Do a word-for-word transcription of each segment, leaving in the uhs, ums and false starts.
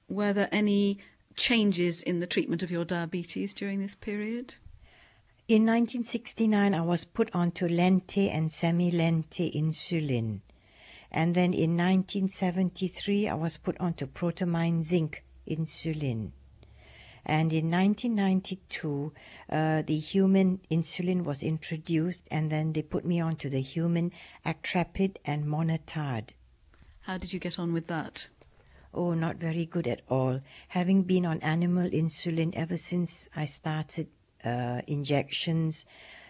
Were there any changes in the treatment of your diabetes during this period? In nineteen sixty-nine, I was put onto lente and semi-lente insulin. And then in nineteen seventy-three, I was put onto protamine zinc insulin. And in nineteen ninety-two, uh, the human insulin was introduced, and then they put me onto the human Actrapid and Monatard. How did you get on with that? Oh, not very good at all. Having been on animal insulin ever since I started uh, injections,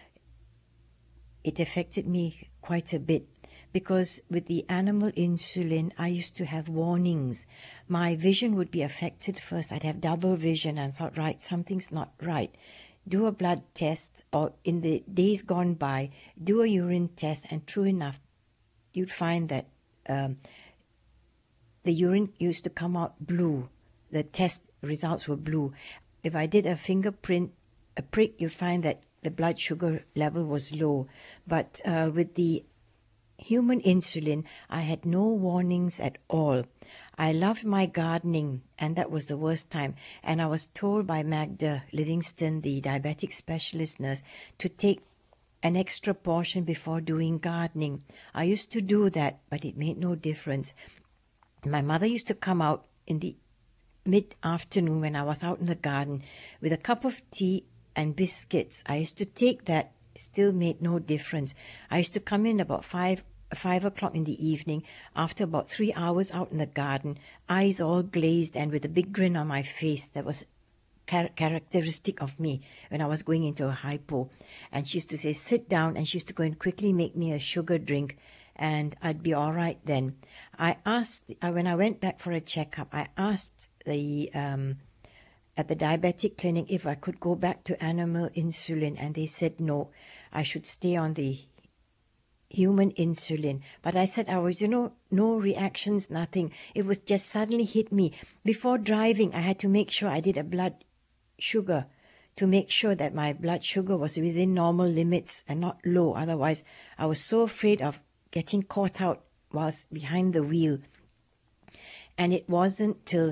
it affected me quite a bit. Because with the animal insulin, I used to have warnings. My vision would be affected first. I'd have double vision, and I thought, right, something's not right. Do a blood test, or in the days gone by, do a urine test, and true enough, you'd find that um, the urine used to come out blue. The test results were blue. If I did a fingerprint, a prick, you'd find that the blood sugar level was low. But uh, with the human insulin, I had no warnings at all. I loved my gardening, and that was the worst time. And I was told by Magda Livingston, the diabetic specialist nurse, to take an extra portion before doing gardening. I used to do that, but it made no difference. My mother used to come out in the mid-afternoon when I was out in the garden with a cup of tea and biscuits. I used to take that. Still made no difference. I used to come in about five five o'clock in the evening after about three hours out in the garden, eyes all glazed and with a big grin on my face. That was char- characteristic of me when I was going into a hypo. And she used to say, sit down, and she used to go and quickly make me a sugar drink, and I'd be all right then. I asked, when I went back for a checkup, I asked the um, at the diabetic clinic if I could go back to animal insulin, and they said no, I should stay on the human insulin. But I said I was, you know, no reactions, nothing. It was just suddenly hit me. Before driving, I had to make sure I did a blood sugar to make sure that my blood sugar was within normal limits and not low. Otherwise, I was so afraid of getting caught out whilst behind the wheel. And it wasn't till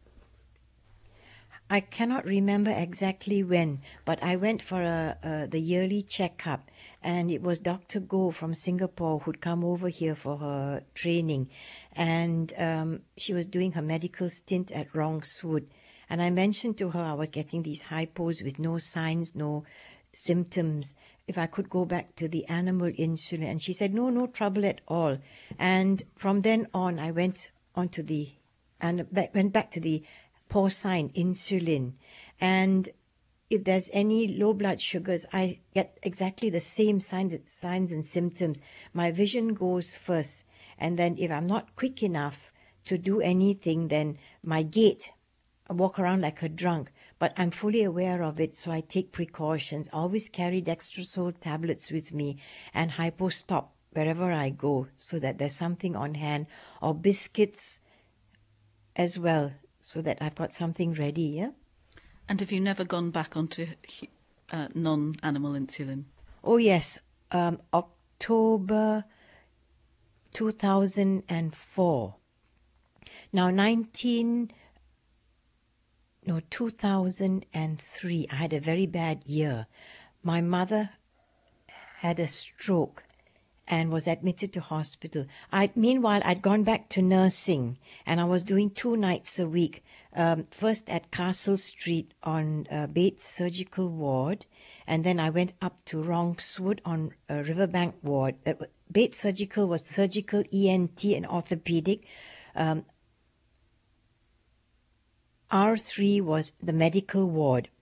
I cannot remember exactly when, but I went for a, a the yearly checkup, and it was Doctor Goh from Singapore who'd come over here for her training, and um, she was doing her medical stint at Rongswood. And I mentioned to her I was getting these hypos with no signs, no symptoms, if I could go back to the animal insulin. And she said, no, no trouble at all. And from then on, I went on to the, and went back to the porcine insulin. And if there's any low blood sugars, I get exactly the same signs, signs and symptoms. My vision goes first. And then if I'm not quick enough to do anything, then my gait, I walk around like a drunk. But I'm fully aware of it, so I take precautions. I always carry Dextrosol tablets with me and Hypostop wherever I go, so that there's something on hand, or biscuits as well, so that I've got something ready, yeah? And have you never gone back onto uh, non-animal insulin? Oh, yes. Um, October two thousand four. Now, nineteen... No, two thousand three, I had a very bad year. My mother had a stroke and was admitted to hospital. I, meanwhile, I'd gone back to nursing, and I was doing two nights a week. Um, first at Castle Street on uh, Bates Surgical Ward, and then I went up to Rongswood on uh, Riverbank Ward. Uh, Bates Surgical was surgical, E N T, and orthopedic. Um, R three was the medical ward.